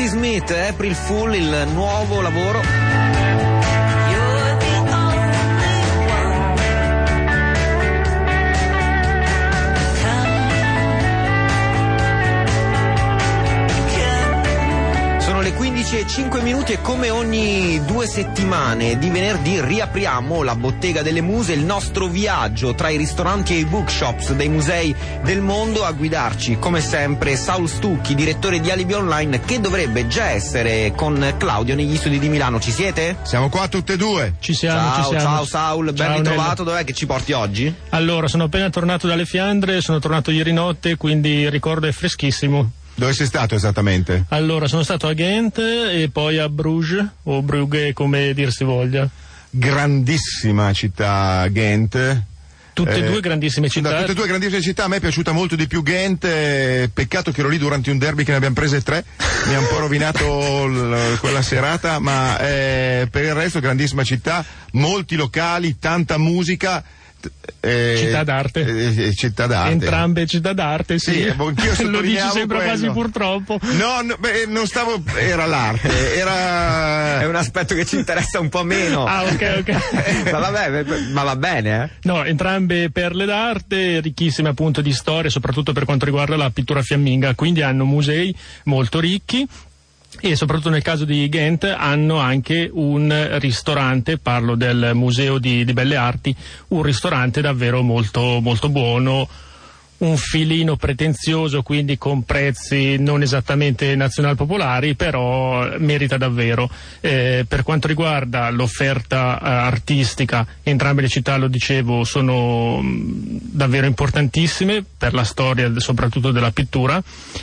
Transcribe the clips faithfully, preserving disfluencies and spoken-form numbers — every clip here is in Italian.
Patti Smith, April Fool, il nuovo lavoro. quindici e cinque minuti e come ogni due settimane di venerdì riapriamo la Bottega delle Muse, il nostro viaggio tra i ristoranti e i bookshops dei musei del mondo. A guidarci come sempre Saul Stucchi, direttore di Alibi Online, che dovrebbe già essere con Claudio negli studi di Milano. Ci siete? Siamo qua tutte e due. Ci siamo, ciao, ci siamo. Ciao Saul, ben ciao, ritrovato. Nello. Dov'è che ci porti oggi? Allora, sono appena tornato dalle Fiandre, sono tornato ieri notte, quindi il ricordo è freschissimo. Dove sei stato esattamente? Allora, sono stato a Ghent e poi a Bruges, o Brugge come dir si voglia. Grandissima città Ghent. Tutte e eh, due grandissime città. Da, tutte e due grandissime città. A me è piaciuta molto di più Ghent, eh, peccato che ero lì durante un derby che ne abbiamo prese tre, mi ha un po' rovinato l- quella serata, ma eh, per il resto grandissima città, molti locali, tanta musica. Eh, città d'arte. Eh, città d'arte. Entrambe città d'arte, sì. Sì, anch'io lo dici sempre quello. quasi purtroppo. No, no beh, non stavo. Era l'arte, era. È un aspetto che ci interessa un po' meno. Ah, ok, ok. ma vabbè, ma va bene, eh? No, entrambe perle d'arte, ricchissime appunto di storia, soprattutto per quanto riguarda la pittura fiamminga, quindi hanno musei molto ricchi. E soprattutto nel caso di Ghent hanno anche un ristorante, parlo del Museo di, di Belle Arti, un ristorante davvero molto, molto buono, un filino pretenzioso, quindi con prezzi non esattamente nazional-popolari, però merita davvero. Eh, per quanto riguarda l'offerta eh, artistica, entrambe le città, lo dicevo, sono mh, davvero importantissime per la storia soprattutto della pittura,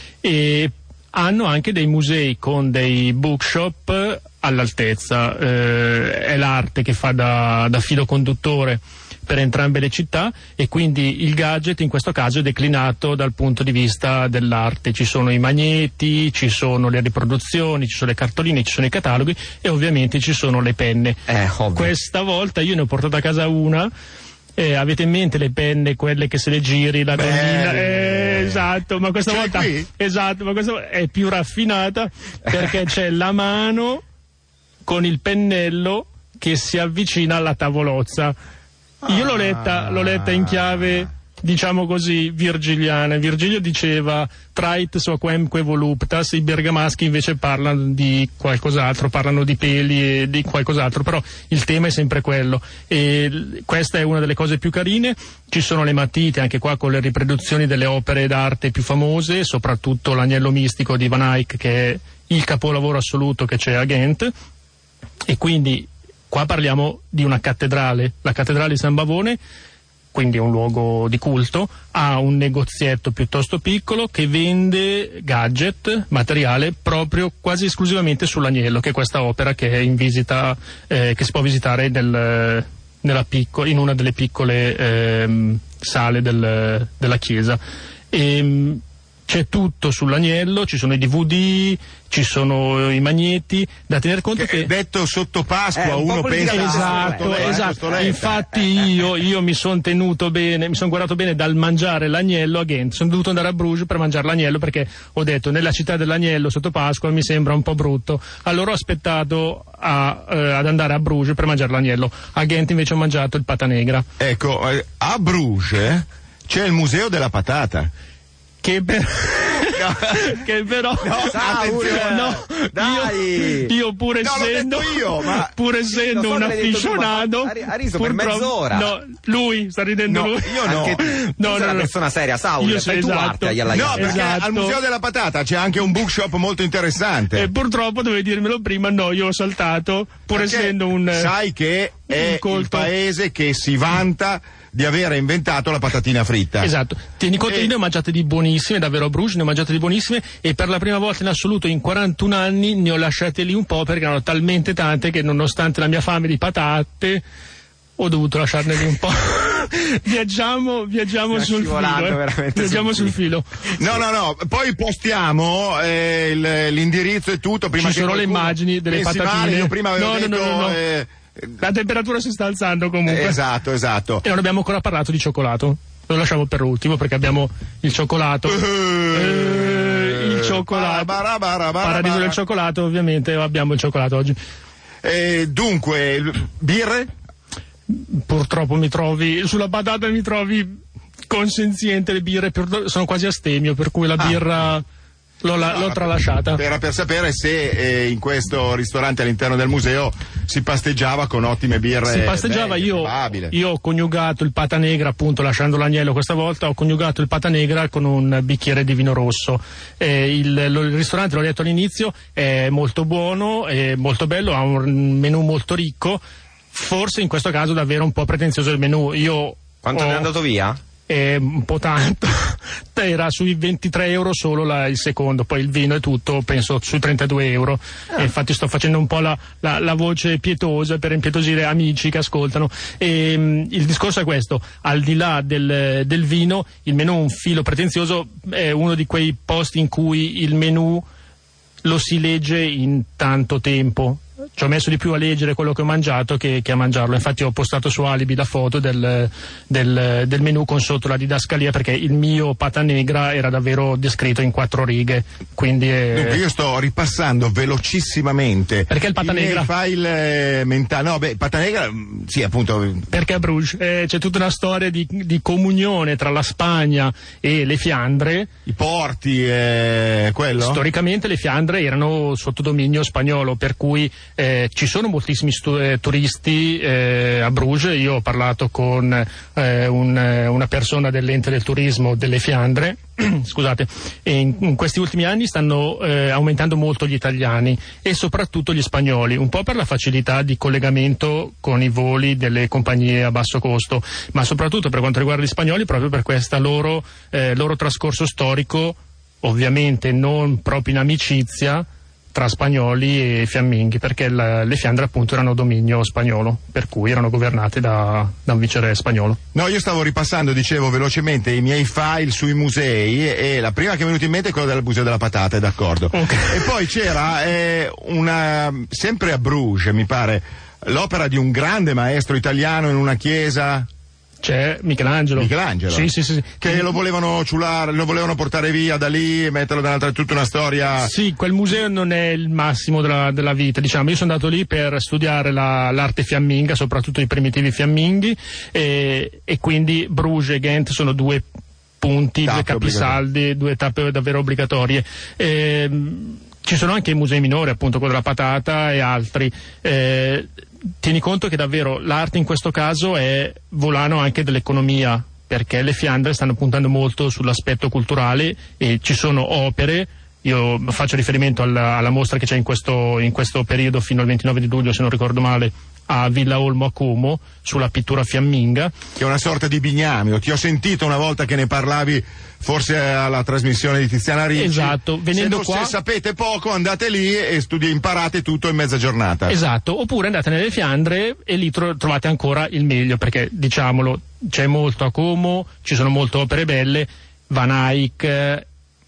e hanno anche dei musei con dei bookshop all'altezza. Eh, è l'arte che fa da, da filo conduttore per entrambe le città, e quindi il gadget in questo caso è declinato dal punto di vista dell'arte. Ci sono i magneti, ci sono le riproduzioni, ci sono le cartoline, ci sono i cataloghi e ovviamente ci sono le penne. Eh, Questa volta io ne ho portato a casa una. Eh, avete in mente le penne, quelle che se le giri, la donnina? Eh, esatto, ma questa c'è volta qui? esatto, ma questa volta è più raffinata perché c'è la mano con il pennello che si avvicina alla tavolozza. Io l'ho letta, l'ho letta in chiave, diciamo così, virgiliana. Virgilio diceva trait soquemque voluptas, i bergamaschi invece parlano di qualcos'altro, parlano di peli e di qualcos'altro, però il tema è sempre quello, e questa è una delle cose più carine. Ci sono le matite anche qua con le riproduzioni delle opere d'arte più famose, soprattutto l'Agnello Mistico di Van Eyck, che è il capolavoro assoluto che c'è a Ghent, e quindi qua parliamo di una cattedrale, la cattedrale di San Bavone, quindi è un luogo di culto. Ha un negozietto piuttosto piccolo che vende gadget, materiale proprio quasi esclusivamente sull'Agnello, che è questa opera che è in visita, eh, che si può visitare nel, nella picco, in una delle piccole eh, sale del, della chiesa. E, c'è tutto sull'Agnello, ci sono i D V D, ci sono i magneti, da tener conto che, che detto sotto Pasqua eh, un uno pensa esatto, eh, esatto. eh, Infatti eh, io, io mi sono tenuto bene, mi sono guardato bene dal mangiare l'agnello a Ghent. Sono dovuto andare a Bruges per mangiare l'agnello perché ho detto nella città dell'agnello sotto Pasqua mi sembra un po' brutto. Allora ho aspettato a, eh, ad andare a Bruges per mangiare l'agnello. A Ghent invece ho mangiato il pata negra. Ecco, eh, a Bruges c'è il museo della patata. Che per... che però no, attenzione, no, dai. io, io pur No, l'ho essendo detto io, ma- pur essendo so un che l'hai detto tu, ma afficionato ha ri- ha riso per purtroppo- mezz'ora. no, lui sta ridendo No, lui io no. Anche tu, no, tu sei no, una no. persona seria, Saul, Io fai so, tu esatto. arte agli alla No, Iene. perché Esatto. al museo della patata c'è anche un bookshop molto interessante. E purtroppo dovevi dirmelo prima, no, io ho saltato pur Perché essendo un sai che è un colto. il paese che si vanta di aver inventato la patatina fritta. Esatto, tieni conto, E- io ne ho mangiate di buonissime, davvero a Bruges ne ho mangiate di buonissime, e per la prima volta in assoluto in quarantuno anni ne ho lasciate lì un po' perché erano talmente tante che nonostante la mia fame di patate ho dovuto lasciarne lì un po'. viaggiamo viaggiamo Stiamo sul filo, scivolando eh. veramente viaggiamo sul sul filo. No, no, no, poi postiamo eh, il- l'indirizzo e tutto. Prima Ci che sono le qualcuno immagini delle pensi patatine. male. Io prima avevo No, no, detto no, no, no. eh, La temperatura si sta alzando comunque. esatto, esatto. E non abbiamo ancora parlato di cioccolato. Lo lasciamo per ultimo perché abbiamo il cioccolato. Eh, il cioccolato. Bara, bara, bara, Paradiso bara. del cioccolato, ovviamente abbiamo il cioccolato oggi. Eh, dunque, birre? Purtroppo mi trovi, sulla patata mi trovi consenziente, le birre per, sono quasi astemio, per cui la Ah. birra l'ho, la, No, l'ho tralasciata. Era per sapere se eh, in questo ristorante all'interno del museo si pasteggiava con ottime birre. Si pasteggiava, belle, io, probabile. io ho coniugato il pata negra, appunto lasciando l'agnello questa volta, ho coniugato il pata negra con un bicchiere di vino rosso. Eh, il, lo, il ristorante, l'ho detto all'inizio, è molto buono, è molto bello, ha un menù molto ricco, forse in questo caso davvero un po' pretenzioso il menù. Io Quanto ho, ne è andato via? Eh, un po' tanto, era sui ventitré euro solo la, il secondo, poi il vino e tutto penso sui trentadue euro. Ah. E infatti sto facendo un po' la, la, la voce pietosa per impietosire amici che ascoltano. E, mh, il discorso è questo: al di là del, del vino, il menù un filo pretenzioso, è uno di quei posti in cui il menù lo si legge in tanto tempo. Ci ho messo di più a leggere quello che ho mangiato che, che a mangiarlo. Infatti ho postato su Alibi la foto del, del, del menù con sotto la didascalia, perché il mio pata negra era davvero descritto in quattro righe. Quindi è... Dunque io sto ripassando velocissimamente Perché il pata i miei negra? file mentali. No, beh, pata negra, mh, sì, appunto. Perché a Bruges eh, c'è tutta una storia di, di comunione tra la Spagna e le Fiandre. I porti, eh, quello? Storicamente le Fiandre erano sotto dominio spagnolo, per cui eh, ci sono moltissimi stu- eh, turisti eh, a Bruges. Io ho parlato con eh, un, una persona dell'ente del turismo delle Fiandre, scusate, e in, in questi ultimi anni stanno eh, aumentando molto gli italiani e soprattutto gli spagnoli, un po' per la facilità di collegamento con i voli delle compagnie a basso costo, ma soprattutto per quanto riguarda gli spagnoli proprio per questa loro, eh, loro trascorso storico, ovviamente non proprio in amicizia, tra spagnoli e fiamminghi, perché la, le Fiandre appunto erano dominio spagnolo, per cui erano governate da, da un viceré spagnolo. No, io stavo ripassando, dicevo velocemente, i miei file sui musei e la prima che mi è venuta in mente è quella del Museo della Patata, è d'accordo. Okay. E poi c'era eh, una, sempre a Bruges mi pare, l'opera di un grande maestro italiano in una chiesa. C'è Michelangelo. Michelangelo? Sì, sì, sì, sì. Che lo volevano ciulare, lo volevano portare via da lì e metterlo da un'altra, tutta una storia. Sì, quel museo non è il massimo della, della vita, diciamo. Io sono andato lì per studiare la, l'arte fiamminga, soprattutto i primitivi fiamminghi, e, e quindi Bruges e Ghent sono due punti, Tappe due capisaldi, due tappe davvero obbligatorie. E, ci sono anche i musei minori, appunto quello della Patata e altri. E, tieni conto che davvero l'arte in questo caso è volano anche dell'economia, perché le Fiandre stanno puntando molto sull'aspetto culturale e ci sono opere. Io faccio riferimento alla, alla mostra che c'è in questo, in questo periodo fino al ventinove di luglio, se non ricordo male, a Villa Olmo a Como, sulla pittura fiamminga. Che è una sorta di bignamio. Ti ho sentito una volta che ne parlavi, forse alla trasmissione di Tiziana Ricci. Esatto, venendo se, qua... se sapete poco andate lì e studi, imparate tutto in mezza giornata. Esatto, oppure andate nelle Fiandre e lì tro- trovate ancora il meglio, perché diciamolo, c'è molto a Como, ci sono molte opere belle. Van Eyck eh,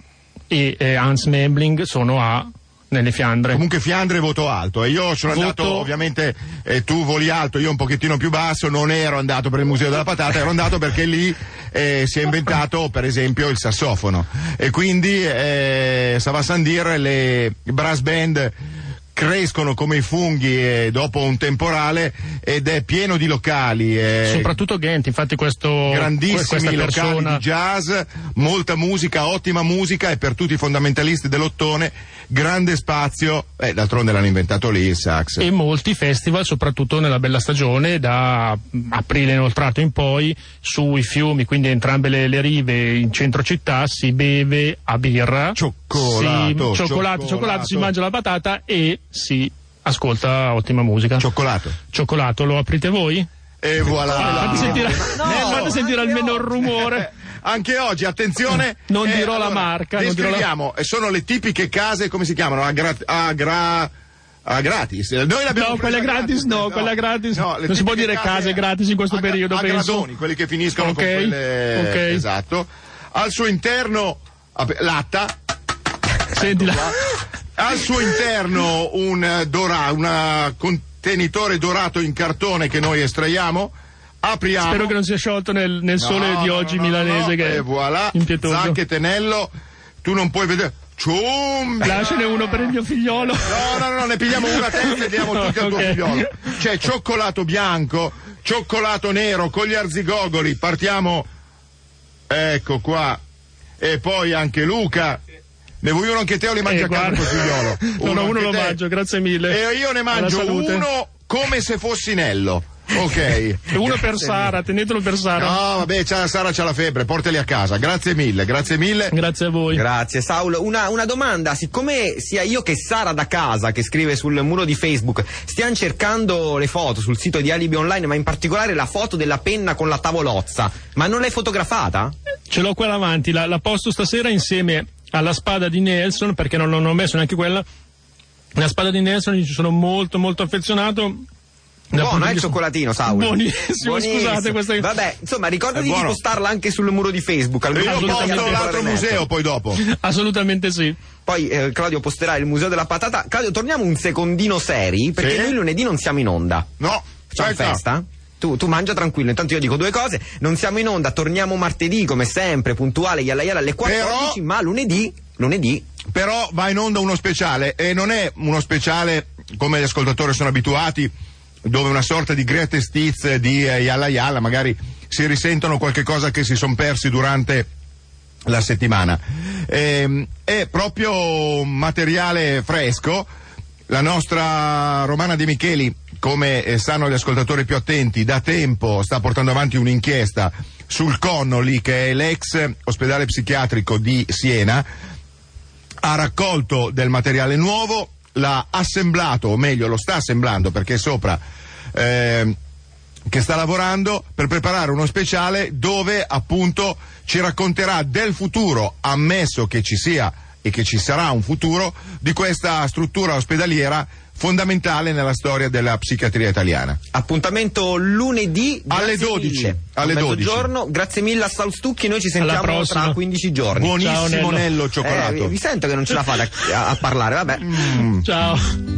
e eh, Hans Memling sono a nelle Fiandre. Comunque Fiandre voto alto e io sono Voto... andato, ovviamente eh, tu voli alto, io un pochettino più basso, non ero andato per il Museo della Patata, ero andato perché lì eh, si è inventato per esempio il sassofono e quindi eh, Sava Sandir, le brass band crescono come i funghi eh, dopo un temporale ed è pieno di locali. Eh, Soprattutto Ghent, infatti questo grandissimi questa persona... locali di jazz, molta musica, ottima musica e per tutti i fondamentalisti dell'ottone grande spazio, eh, d'altronde l'hanno inventato lì il sax. E molti festival, soprattutto nella bella stagione, da aprile inoltrato in poi, sui fiumi, quindi entrambe le, le rive in centro città, si beve a birra, Cioccolato, si, cioccolato, cioccolato, cioccolato, si mangia la patata e si ascolta ottima musica. Cioccolato. Cioccolato, lo aprite voi? E voilà. Ah, fate sentire, No, fate sentire almeno il rumore. Anche oggi, attenzione. Non eh, dirò allora, la marca. Non dirò la... Descriviamo, e sono le tipiche case, come si chiamano? A, gra- a, gra- a gratis. Noi l'abbiamo No, quella gratis no, no, quella gratis. no, le non si può tipiche dire case gratis in questo a, periodo, a penso. gradoni, quelli che finiscono Okay, con quelle. ok. Esatto. Al suo interno, latta. Sentila. Al suo interno un dora, un contenitore dorato in cartone che noi estraiamo. Apriamo. Spero che non sia sciolto nel, nel sole No, di no, oggi no, no, milanese no, che e è voilà, impietoso. Zanchettenello, tu non puoi vedere. Cium! Lasciane uno per il mio figliolo. No, no, no, ne pigliamo una a testa e diamo tutti al tuo Ok. figliolo. C'è cioccolato bianco, cioccolato nero con gli arzigogoli. Partiamo. Ecco qua. E poi anche Luca. Ne vuoi uno anche te o li mangi Eh, a casa guarda. col figliolo? No, no, uno anche lo te. mangio, grazie mille. E io ne Alla mangio salute. uno come se fossi Nello. Ok. E uno per Sara, tenetelo per Sara. No, vabbè, c'ha, Sara c'ha la febbre, portali a casa. Grazie mille, grazie mille. Grazie a voi. Grazie Saulo. Una, una domanda, siccome sia io che Sara da casa che scrive sul muro di Facebook stiamo cercando le foto sul sito di Alibi Online, ma in particolare la foto della penna con la tavolozza, ma non l'hai fotografata? Ce l'ho qua davanti, la, la posto stasera insieme alla spada di Nelson, perché non, non ho messo neanche quella. La spada di Nelson, ci sono molto molto affezionato. Buono, è il cioccolatino, Saulo. Buonissimo, scusate questa. Vabbè, insomma, ricordati È di buono. postarla anche sul muro di Facebook. Al E gruppo io di posto Italiani l'altro Veneto. museo poi dopo. Assolutamente sì. Poi eh, Claudio posterà il museo della patata. Claudio, torniamo un secondino seri, perché Sì. noi lunedì non siamo in onda. No, Facciamo aspetta. festa? Tu, tu mangia tranquillo, intanto io dico due cose. Non siamo in onda, torniamo martedì come sempre, puntuale, yalla yalla alle quattordici, Però- ma lunedì, lunedì. Però va in onda uno speciale e non è uno speciale come gli ascoltatori sono abituati, dove una sorta di greatest hits di eh, yalla yalla, magari si risentono qualche cosa che si sono persi durante la settimana. Ehm, è proprio materiale fresco. La nostra Romana De Micheli, come eh, sanno gli ascoltatori più attenti, da tempo sta portando avanti un'inchiesta sul Connolly, che è l'ex ospedale psichiatrico di Siena. Ha raccolto del materiale nuovo, l'ha assemblato, o meglio lo sta assemblando perché è sopra, eh, che sta lavorando per preparare uno speciale dove appunto ci racconterà del futuro, ammesso che ci sia e che ci sarà un futuro, di questa struttura ospedaliera fondamentale nella storia della psichiatria italiana. Appuntamento lunedì Alle grazie dodici, mille. alle A dodici. Mezzogiorno, grazie mille a Saul Stucchi, noi ci Alla sentiamo prossima. tra quindici giorni. Buonissimo Ciao, Nello. Nello cioccolato. Eh, vi, vi sento che non ce la fate a, a parlare, vabbè. Mm. Ciao.